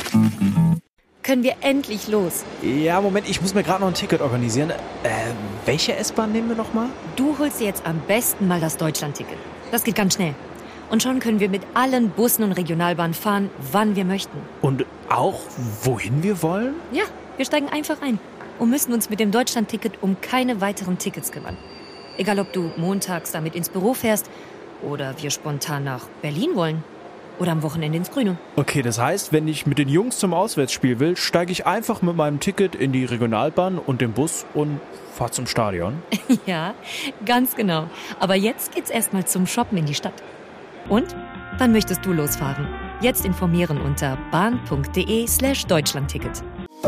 Können wir endlich los? Ja, Moment, ich muss mir gerade noch ein Ticket organisieren. Welche S-Bahn nehmen wir nochmal? Du holst dir jetzt am besten mal das Deutschland-Ticket. Das geht ganz schnell. Und schon können wir mit allen Bussen und Regionalbahnen fahren, wann wir möchten. Und auch, wohin wir wollen? Ja, wir steigen einfach ein und müssen uns mit dem Deutschland-Ticket um keine weiteren Tickets kümmern. Egal, ob du montags damit ins Büro fährst oder wir spontan nach Berlin wollen. Oder am Wochenende ins Grüne. Okay, das heißt, wenn ich mit den Jungs zum Auswärtsspiel will, steige ich einfach mit meinem Ticket in die Regionalbahn und den Bus und fahre zum Stadion. Ja, ganz genau. Aber jetzt geht's erstmal zum Shoppen in die Stadt. Und? Wann möchtest du losfahren? Jetzt informieren unter bahn.de/Deutschlandticket.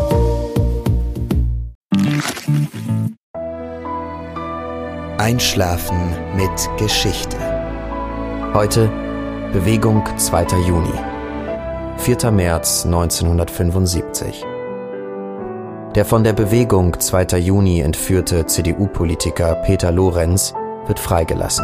Einschlafen mit Geschichte. Heute Bewegung 2. Juni, 4. März 1975. Der von der Bewegung 2. Juni entführte CDU-Politiker Peter Lorenz wird freigelassen.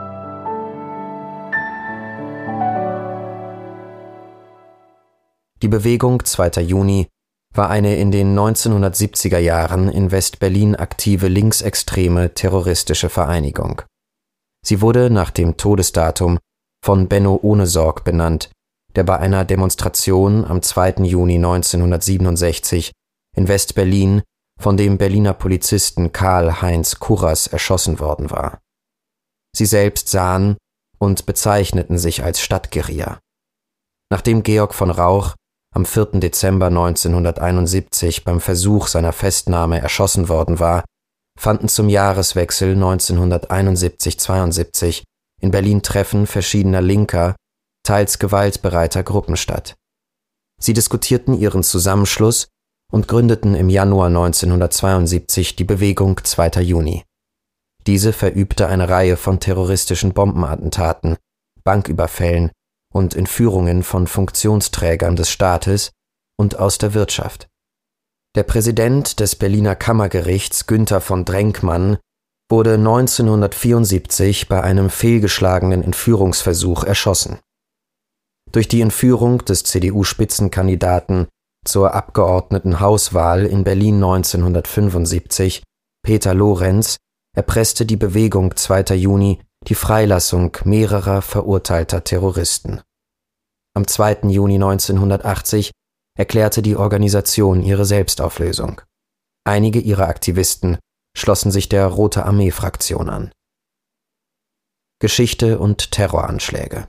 Die Bewegung 2. Juni war eine in den 1970er Jahren in West-Berlin aktive linksextreme terroristische Vereinigung. Sie wurde nach dem Todesdatum von Benno Ohnesorg benannt, der bei einer Demonstration am 2. Juni 1967 in West-Berlin von dem Berliner Polizisten Karl-Heinz Kurras erschossen worden war. Sie selbst sahen und bezeichneten sich als Stadtguerilla. Nachdem Georg von Rauch am 4. Dezember 1971 beim Versuch seiner Festnahme erschossen worden war, fanden zum Jahreswechsel 1971/72 in Berlin Treffen verschiedener linker, teils gewaltbereiter Gruppen statt. Sie diskutierten ihren Zusammenschluss und gründeten im Januar 1972 die Bewegung 2. Juni. Diese verübte eine Reihe von terroristischen Bombenattentaten, Banküberfällen und Entführungen von Funktionsträgern des Staates und aus der Wirtschaft. Der Präsident des Berliner Kammergerichts, Günther von Drenkmann, wurde 1974 bei einem fehlgeschlagenen Entführungsversuch erschossen. Durch die Entführung des CDU-Spitzenkandidaten zur Abgeordnetenhauswahl in Berlin 1975, Peter Lorenz, erpresste die Bewegung 2. Juni die Freilassung mehrerer verurteilter Terroristen. Am 2. Juni 1980 erklärte die Organisation ihre Selbstauflösung. Einige ihrer Aktivisten schlossen sich der Rote Armee-Fraktion an. Geschichte und Terroranschläge.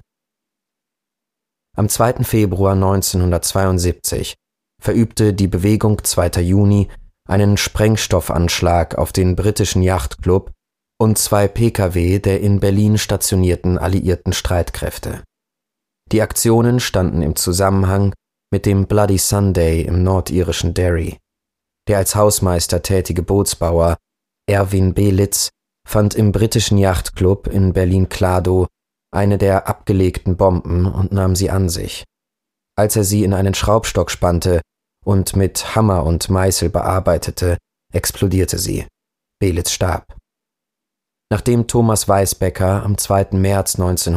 Am 2. Februar 1972 verübte die Bewegung 2. Juni einen Sprengstoffanschlag auf den britischen Yachtclub und 2 Pkw der in Berlin stationierten alliierten Streitkräfte. Die Aktionen standen im Zusammenhang mit dem Bloody Sunday im nordirischen Derry. Der als Hausmeister tätige Bootsbauer Erwin Belitz fand im britischen Yachtclub in Berlin-Kladow eine der abgelegten Bomben und nahm sie an sich. Als er sie in einen Schraubstock spannte und mit Hammer und Meißel bearbeitete, explodierte sie. Belitz starb. Nachdem Thomas Weisbecker am 2. März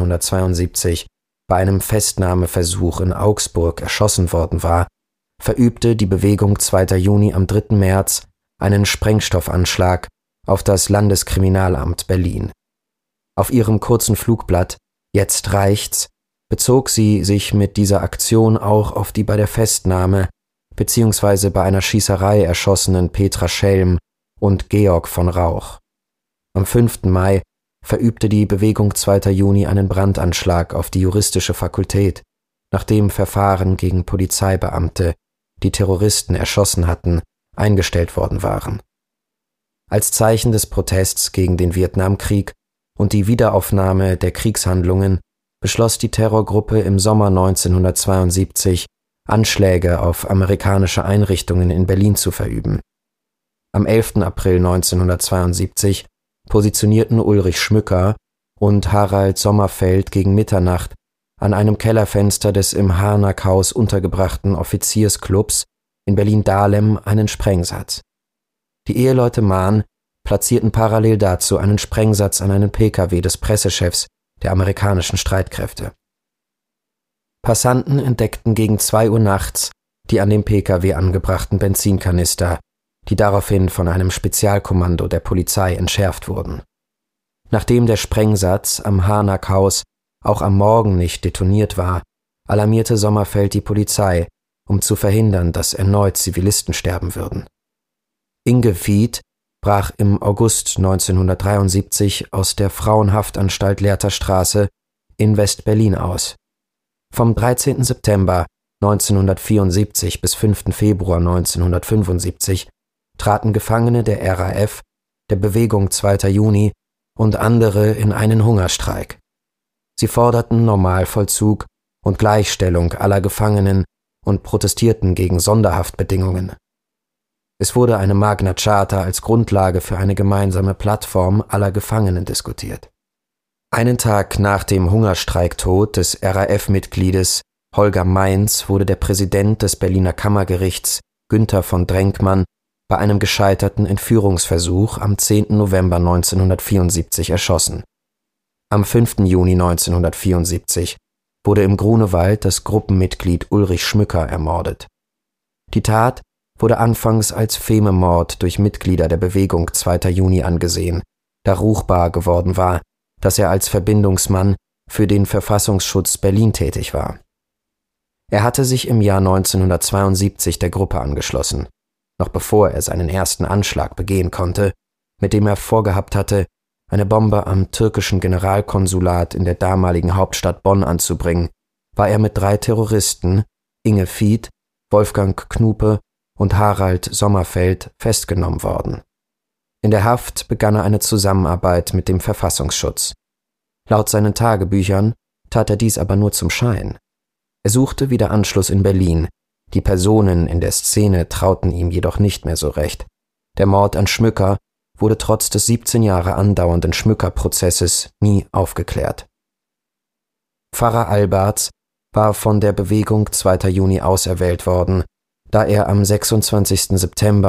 1972 bei einem Festnahmeversuch in Augsburg erschossen worden war, verübte die Bewegung 2. Juni am 3. März einen Sprengstoffanschlag auf das Landeskriminalamt Berlin. Auf ihrem kurzen Flugblatt »Jetzt reicht's« bezog sie sich mit dieser Aktion auch auf die bei der Festnahme bzw. bei einer Schießerei erschossenen Petra Schelm und Georg von Rauch. Am 5. Mai verübte die Bewegung 2. Juni einen Brandanschlag auf die juristische Fakultät, nachdem Verfahren gegen Polizeibeamte, die Terroristen erschossen hatten, eingestellt worden waren. Als Zeichen des Protests gegen den Vietnamkrieg und die Wiederaufnahme der Kriegshandlungen beschloss die Terrorgruppe im Sommer 1972, Anschläge auf amerikanische Einrichtungen in Berlin zu verüben. Am 11. April 1972 positionierten Ulrich Schmücker und Harald Sommerfeld gegen Mitternacht an einem Kellerfenster des im Harnack-Haus untergebrachten Offiziersclubs in Berlin-Dahlem einen Sprengsatz. Die Eheleute Mahn platzierten parallel dazu einen Sprengsatz an einen Pkw des Pressechefs der amerikanischen Streitkräfte. Passanten entdeckten gegen 2 Uhr nachts die an dem Pkw angebrachten Benzinkanister, die daraufhin von einem Spezialkommando der Polizei entschärft wurden. Nachdem der Sprengsatz am Harnack-Haus auch am Morgen nicht detoniert war, alarmierte Sommerfeld die Polizei, um zu verhindern, dass erneut Zivilisten sterben würden. Inge Fied brach im August 1973 aus der Frauenhaftanstalt Lehrterstraße in West-Berlin aus. Vom 13. September 1974 bis 5. Februar 1975 traten Gefangene der RAF, der Bewegung 2. Juni und andere in einen Hungerstreik. Sie forderten Normalvollzug und Gleichstellung aller Gefangenen und protestierten gegen Sonderhaftbedingungen. Es wurde eine Magna Charta als Grundlage für eine gemeinsame Plattform aller Gefangenen diskutiert. Einen Tag nach dem Hungerstreiktod des RAF-Mitgliedes Holger Meins wurde der Präsident des Berliner Kammergerichts, Günther von Drenkmann, bei einem gescheiterten Entführungsversuch am 10. November 1974 erschossen. Am 5. Juni 1974 wurde im Grunewald das Gruppenmitglied Ulrich Schmücker ermordet. Die Tat wurde anfangs als Fememord durch Mitglieder der Bewegung 2. Juni angesehen, da ruchbar geworden war, dass er als Verbindungsmann für den Verfassungsschutz Berlin tätig war. Er hatte sich im Jahr 1972 der Gruppe angeschlossen, noch bevor er seinen ersten Anschlag begehen konnte, mit dem er vorgehabt hatte, eine Bombe am türkischen Generalkonsulat in der damaligen Hauptstadt Bonn anzubringen, war er mit 3 Terroristen, Inge Fied, Wolfgang Knupe und Harald Sommerfeld, festgenommen worden. In der Haft begann er eine Zusammenarbeit mit dem Verfassungsschutz. Laut seinen Tagebüchern tat er dies aber nur zum Schein. Er suchte wieder Anschluss in Berlin. Die Personen in der Szene trauten ihm jedoch nicht mehr so recht. Der Mord an Schmücker wurde trotz des 17 Jahre andauernden Schmücker-Prozesses nie aufgeklärt. Pfarrer Alberts war von der Bewegung 2. Juni auserwählt worden, da er am 26. September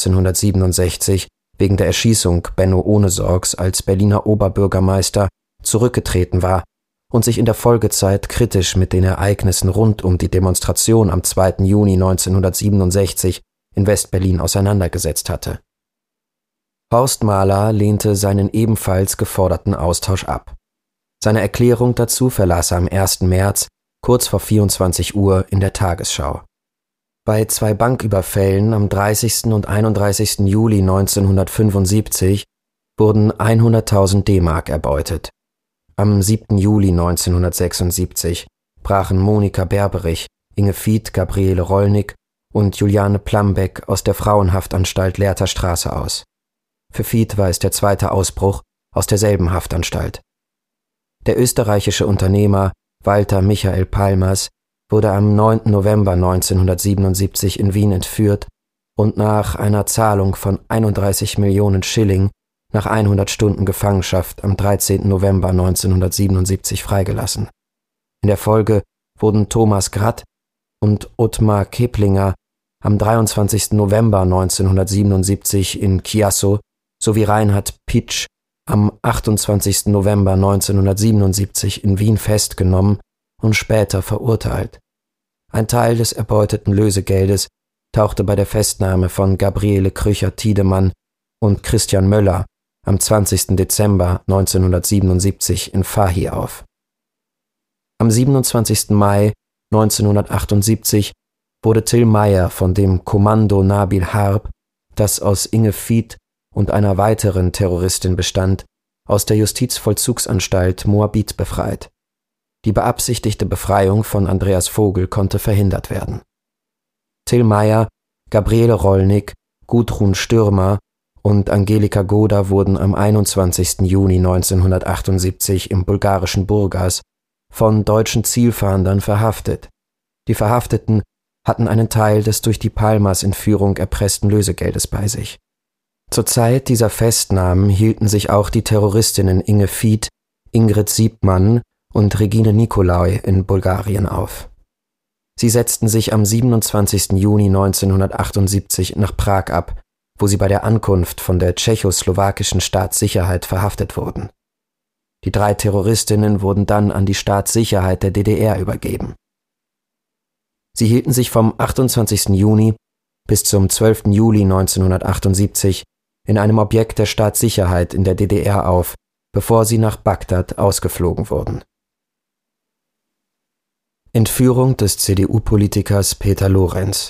1967 wegen der Erschießung Benno Ohnesorgs als Berliner Oberbürgermeister zurückgetreten war und sich in der Folgezeit kritisch mit den Ereignissen rund um die Demonstration am 2. Juni 1967 in West-Berlin auseinandergesetzt hatte. Horst Mahler lehnte seinen ebenfalls geforderten Austausch ab. Seine Erklärung dazu verlas er am 1. März, kurz vor 24 Uhr, in der Tagesschau. Bei 2 Banküberfällen am 30. und 31. Juli 1975 wurden 100.000 D-Mark erbeutet. Am 7. Juli 1976 brachen Monika Berberich, Inge Fied, Gabriele Rollnick und Juliane Plambeck aus der Frauenhaftanstalt Lehrterstraße aus. Für Fied war es der 2. Ausbruch aus derselben Haftanstalt. Der österreichische Unternehmer Walter Michael Palmers wurde am 9. November 1977 in Wien entführt und nach einer Zahlung von 31 Millionen Schilling nach 100 Stunden Gefangenschaft am 13. November 1977 freigelassen. In der Folge wurden Thomas Gratt und Ottmar Keplinger am 23. November 1977 in Chiasso sowie Reinhard Pitsch am 28. November 1977 in Wien festgenommen und später verurteilt. Ein Teil des erbeuteten Lösegeldes tauchte bei der Festnahme von Gabriele Krücher-Tiedemann und Christian Möller am 20. Dezember 1977 in Fahi auf. Am 27. Mai 1978 wurde Till Meyer von dem Kommando Nabil Harb, das aus Inge Fied und einer weiteren Terroristin bestand, aus der Justizvollzugsanstalt Moabit befreit. Die beabsichtigte Befreiung von Andreas Vogel konnte verhindert werden. Till Meyer, Gabriele Rollnick, Gudrun Stürmer und Angelika Goda wurden am 21. Juni 1978 im bulgarischen Burgas von deutschen Zielfahndern verhaftet. Die Verhafteten hatten einen Teil des durch die Palmers-Entführung erpressten Lösegeldes bei sich. Zur Zeit dieser Festnahmen hielten sich auch die Terroristinnen Inge Fied, Ingrid Siebmann und Regine Nicolai in Bulgarien auf. Sie setzten sich am 27. Juni 1978 nach Prag ab, wo sie bei der Ankunft von der tschechoslowakischen Staatssicherheit verhaftet wurden. Die 3 Terroristinnen wurden dann an die Staatssicherheit der DDR übergeben. Sie hielten sich vom 28. Juni bis zum 12. Juli 1978 in einem Objekt der Staatssicherheit in der DDR auf, bevor sie nach Bagdad ausgeflogen wurden. Entführung des CDU-Politikers Peter Lorenz.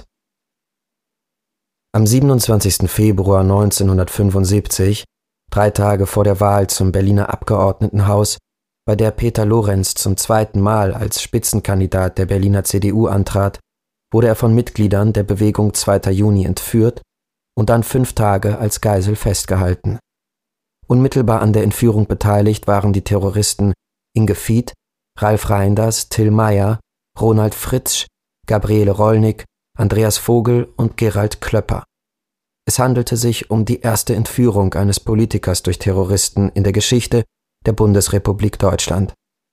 Am 27. Februar 1975, 3 Tage vor der Wahl zum Berliner Abgeordnetenhaus, bei der Peter Lorenz zum 2. Mal als Spitzenkandidat der Berliner CDU antrat, wurde er von Mitgliedern der Bewegung 2. Juni entführt und dann 5 Tage als Geisel festgehalten. Unmittelbar an der Entführung beteiligt waren die Terroristen Inge Fied, Ralf Reinders, Till Meyer, Ronald Fritzsch, Gabriele Rollnick, Andreas Vogel und Gerald Klöpper. Es handelte sich um die erste Entführung eines Politikers durch Terroristen in der Geschichte der Bundesrepublik Deutschland.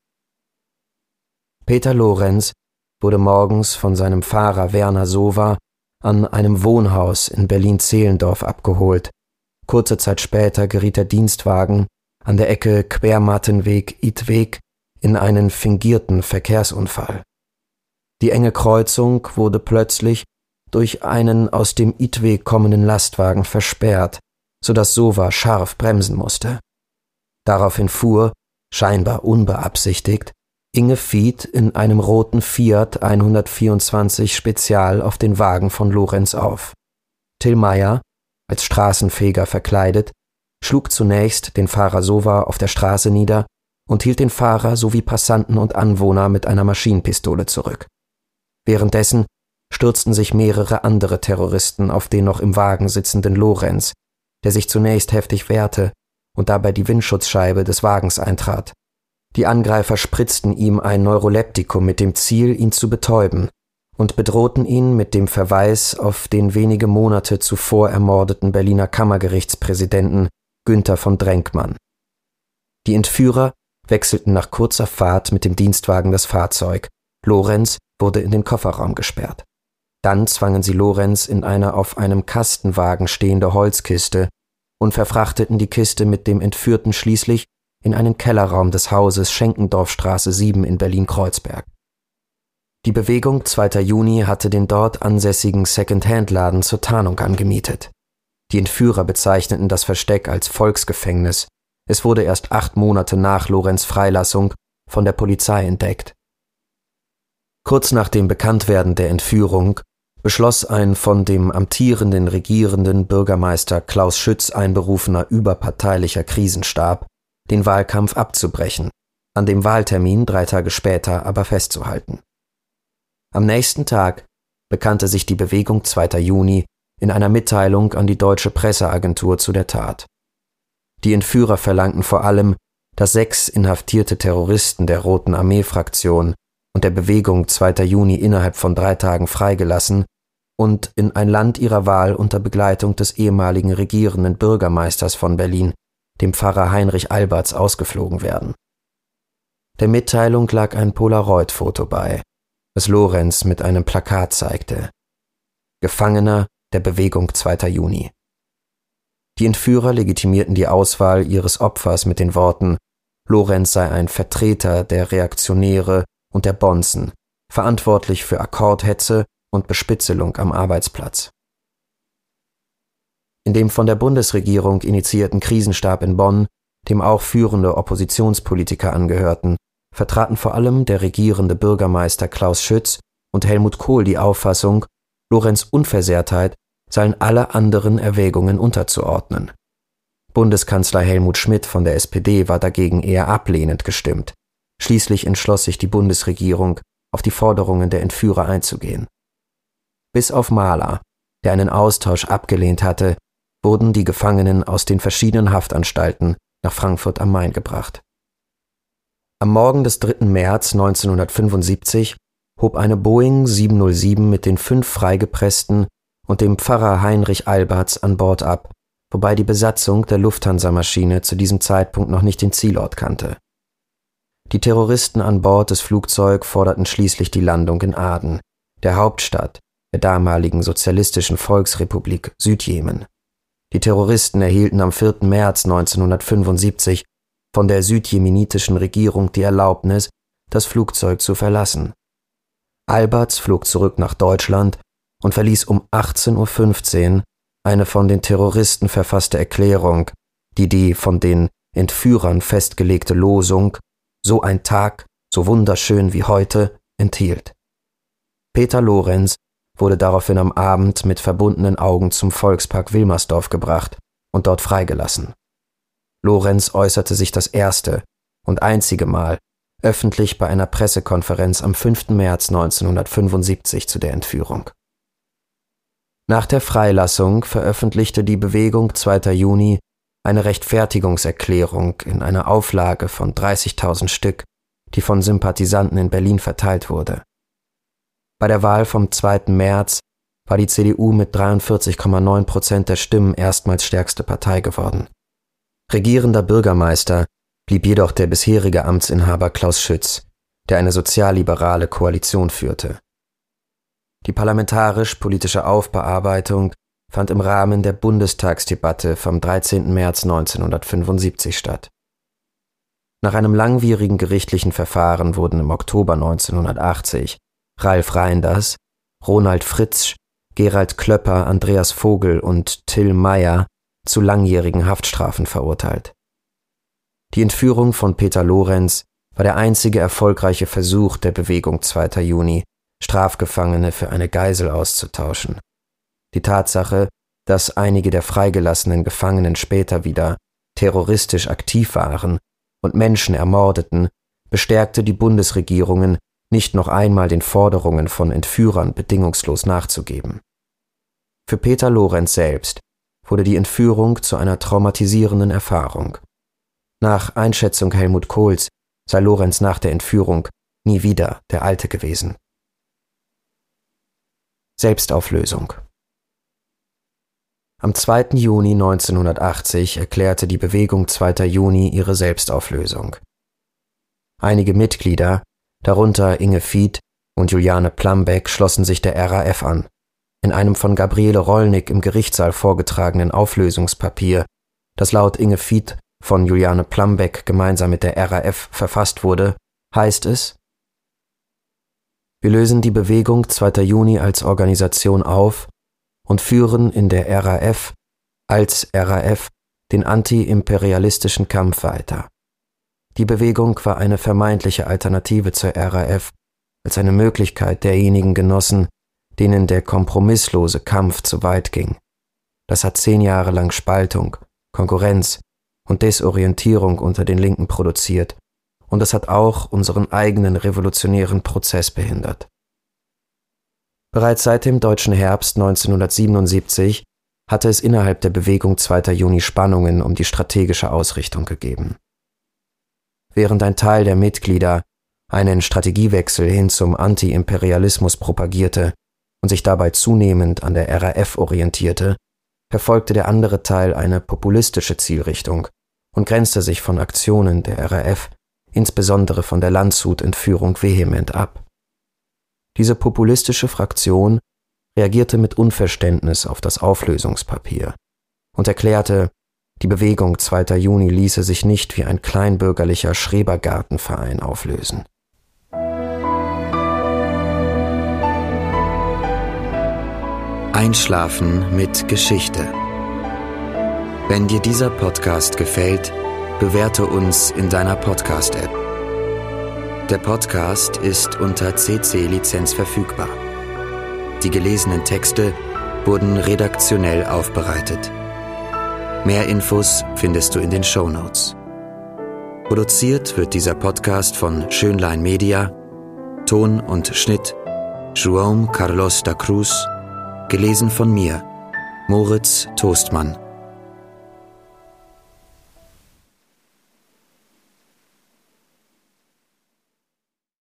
Peter Lorenz wurde morgens von seinem Fahrer Werner Sowa an einem Wohnhaus in Berlin-Zehlendorf abgeholt. Kurze Zeit später geriet der Dienstwagen an der Ecke Quermattenweg-Idweg in einen fingierten Verkehrsunfall. Die enge Kreuzung wurde plötzlich durch einen aus dem Idweg kommenden Lastwagen versperrt, sodass Sowa scharf bremsen musste. Daraufhin fuhr, scheinbar unbeabsichtigt, Inge Fied in einem roten Fiat 124 Spezial auf den Wagen von Lorenz auf. Till Meyer, als Straßenfeger verkleidet, schlug zunächst den Fahrer Sowa auf der Straße nieder und hielt den Fahrer sowie Passanten und Anwohner mit einer Maschinenpistole zurück. Währenddessen stürzten sich mehrere andere Terroristen auf den noch im Wagen sitzenden Lorenz, der sich zunächst heftig wehrte und dabei die Windschutzscheibe des Wagens eintrat. Die Angreifer spritzten ihm ein Neuroleptikum mit dem Ziel, ihn zu betäuben, und bedrohten ihn mit dem Verweis auf den wenige Monate zuvor ermordeten Berliner Kammergerichtspräsidenten Günther von Drenkmann. Die Entführer wechselten nach kurzer Fahrt mit dem Dienstwagen das Fahrzeug. Lorenz wurde in den Kofferraum gesperrt. Dann zwangen sie Lorenz in eine auf einem Kastenwagen stehende Holzkiste und verfrachteten die Kiste mit dem Entführten schließlich in einen Kellerraum des Hauses Schenkendorfstraße 7 in Berlin-Kreuzberg. Die Bewegung 2. Juni hatte den dort ansässigen Second-Hand-Laden zur Tarnung angemietet. Die Entführer bezeichneten das Versteck als Volksgefängnis. Es wurde erst 8 Monate nach Lorenz' Freilassung von der Polizei entdeckt. Kurz nach dem Bekanntwerden der Entführung beschloss ein von dem amtierenden regierenden Bürgermeister Klaus Schütz einberufener überparteilicher Krisenstab, den Wahlkampf abzubrechen, an dem Wahltermin 3 Tage später aber festzuhalten. Am nächsten Tag bekannte sich die Bewegung 2. Juni in einer Mitteilung an die Deutsche Presseagentur zu der Tat. Die Entführer verlangten vor allem, dass 6 inhaftierte Terroristen der Roten Armee-Fraktion und der Bewegung 2. Juni innerhalb von 3 Tagen freigelassen und in ein Land ihrer Wahl unter Begleitung des ehemaligen regierenden Bürgermeisters von Berlin, dem Pfarrer Heinrich Alberts, ausgeflogen werden. Der Mitteilung lag ein Polaroid-Foto bei, das Lorenz mit einem Plakat zeigte. Gefangener der Bewegung 2. Juni. Die Entführer legitimierten die Auswahl ihres Opfers mit den Worten: Lorenz sei ein Vertreter der Reaktionäre und der Bonzen, verantwortlich für Akkordhetze und Bespitzelung am Arbeitsplatz. In dem von der Bundesregierung initiierten Krisenstab in Bonn, dem auch führende Oppositionspolitiker angehörten, vertraten vor allem der regierende Bürgermeister Klaus Schütz und Helmut Kohl die Auffassung, Lorenz' Unversehrtheit seien alle anderen Erwägungen unterzuordnen. Bundeskanzler Helmut Schmidt von der SPD war dagegen eher ablehnend gestimmt. Schließlich entschloss sich die Bundesregierung, auf die Forderungen der Entführer einzugehen. Bis auf Mahler, der einen Austausch abgelehnt hatte, wurden die Gefangenen aus den verschiedenen Haftanstalten nach Frankfurt am Main gebracht. Am Morgen des 3. März 1975 hob eine Boeing 707 mit den 5 Freigepressten und dem Pfarrer Heinrich Alberts an Bord ab, wobei die Besatzung der Lufthansa-Maschine zu diesem Zeitpunkt noch nicht den Zielort kannte. Die Terroristen an Bord des Flugzeugs forderten schließlich die Landung in Aden, der Hauptstadt der damaligen Sozialistischen Volksrepublik Südjemen. Die Terroristen erhielten am 4. März 1975 von der südjemenitischen Regierung die Erlaubnis, das Flugzeug zu verlassen. Albertz flog zurück nach Deutschland und verließ um 18:15 Uhr eine von den Terroristen verfasste Erklärung, die von den Entführern festgelegte Losung »So ein Tag, so wunderschön wie heute« enthielt. Peter Lorenz wurde daraufhin am Abend mit verbundenen Augen zum Volkspark Wilmersdorf gebracht und dort freigelassen. Lorenz äußerte sich das erste und einzige Mal öffentlich bei einer Pressekonferenz am 5. März 1975 zu der Entführung. Nach der Freilassung veröffentlichte die Bewegung 2. Juni eine Rechtfertigungserklärung in einer Auflage von 30.000 Stück, die von Sympathisanten in Berlin verteilt wurde. Bei der Wahl vom 2. März war die CDU mit 43,9% der Stimmen erstmals stärkste Partei geworden. Regierender Bürgermeister blieb jedoch der bisherige Amtsinhaber Klaus Schütz, der eine sozialliberale Koalition führte. Die parlamentarisch-politische Aufbearbeitung fand im Rahmen der Bundestagsdebatte vom 13. März 1975 statt. Nach einem langwierigen gerichtlichen Verfahren wurden im Oktober 1980 Ralf Reinders, Ronald Fritzsch, Gerald Klöpper, Andreas Vogel und Till Meyer zu langjährigen Haftstrafen verurteilt. Die Entführung von Peter Lorenz war der einzige erfolgreiche Versuch der Bewegung 2. Juni, Strafgefangene für eine Geisel auszutauschen. Die Tatsache, dass einige der freigelassenen Gefangenen später wieder terroristisch aktiv waren und Menschen ermordeten, bestärkte die Bundesregierungen, nicht noch einmal den Forderungen von Entführern bedingungslos nachzugeben. Für Peter Lorenz selbst wurde die Entführung zu einer traumatisierenden Erfahrung. Nach Einschätzung Helmut Kohls sei Lorenz nach der Entführung nie wieder der Alte gewesen. Selbstauflösung. Am 2. Juni 1980 erklärte die Bewegung 2. Juni ihre Selbstauflösung. Einige Mitglieder, darunter Inge Fied und Juliane Plambeck, schlossen sich der RAF an. In einem von Gabriele Rollnick im Gerichtssaal vorgetragenen Auflösungspapier, das laut Inge Fied von Juliane Plambeck gemeinsam mit der RAF verfasst wurde, heißt es: Wir lösen die Bewegung 2. Juni als Organisation auf und führen in der RAF als RAF den anti-imperialistischen Kampf weiter. Die Bewegung war eine vermeintliche Alternative zur RAF, als eine Möglichkeit derjenigen genossen, denen der kompromisslose Kampf zu weit ging. Das hat 10 Jahre lang Spaltung, Konkurrenz und Desorientierung unter den Linken produziert, und es hat auch unseren eigenen revolutionären Prozess behindert. Bereits seit dem Deutschen Herbst 1977 hatte es innerhalb der Bewegung 2. Juni Spannungen um die strategische Ausrichtung gegeben. Während ein Teil der Mitglieder einen Strategiewechsel hin zum Anti-Imperialismus propagierte und sich dabei zunehmend an der RAF orientierte, verfolgte der andere Teil eine populistische Zielrichtung und grenzte sich von Aktionen der RAF, insbesondere von der Landshut-Entführung, vehement ab. Diese populistische Fraktion reagierte mit Unverständnis auf das Auflösungspapier und erklärte, die Bewegung 2. Juni ließe sich nicht wie ein kleinbürgerlicher Schrebergartenverein auflösen. Einschlafen mit Geschichte. Wenn dir dieser Podcast gefällt, bewerte uns in deiner Podcast-App. Der Podcast ist unter CC-Lizenz verfügbar. Die gelesenen Texte wurden redaktionell aufbereitet. Mehr Infos findest du in den Shownotes. Produziert wird dieser Podcast von Schönlein Media, Ton und Schnitt João Carlos da Cruz, gelesen von mir, Moritz Toastmann.